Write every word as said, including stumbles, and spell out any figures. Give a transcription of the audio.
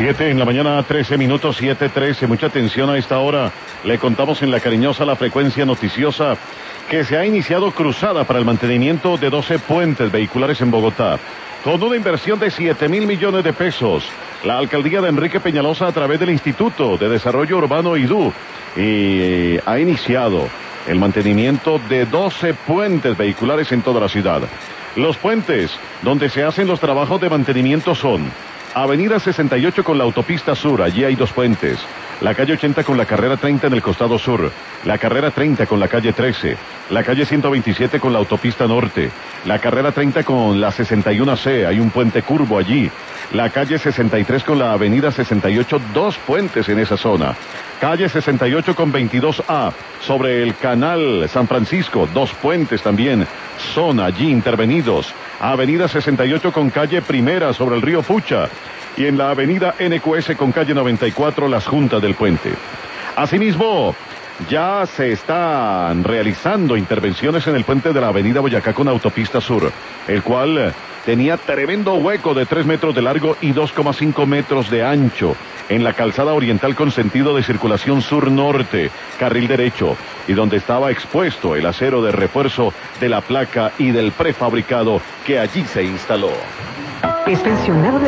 Siete en la mañana, trece minutos, siete trece. Mucha atención a esta hora. Le contamos en la cariñosa la frecuencia noticiosa que se ha iniciado cruzada para el mantenimiento de doce puentes vehiculares en Bogotá, con una inversión de siete mil millones de pesos. La alcaldía de Enrique Peñalosa, a través del Instituto de Desarrollo Urbano I D U, y ha iniciado el mantenimiento de doce puentes vehiculares en toda la ciudad. Los puentes donde se hacen los trabajos de mantenimiento son Avenida sesenta y ocho con la autopista sur, allí hay dos puentes. La calle ochenta con la carrera treinta en el costado sur. La carrera treinta con la calle trece. La calle ciento veintisiete con la autopista norte. La carrera treinta con la sesenta y uno C, hay un puente curvo allí. La calle sesenta y tres con la avenida sesenta y ocho, dos puentes en esa zona. Calle sesenta y ocho con veintidós A, sobre el canal San Francisco, dos puentes también son allí intervenidos. Avenida sesenta y ocho con calle Primera sobre el río Fucha. Y en la avenida N Q S con calle noventa y cuatro, las juntas del puente. Asimismo, ya se están realizando intervenciones en el puente de la avenida Boyacá con autopista sur, el cual tenía tremendo hueco de tres metros de largo y dos coma cinco metros de ancho en la calzada oriental con sentido de circulación sur-norte, carril derecho, y donde estaba expuesto el acero de refuerzo de la placa y del prefabricado que allí se instaló. Es pensionado de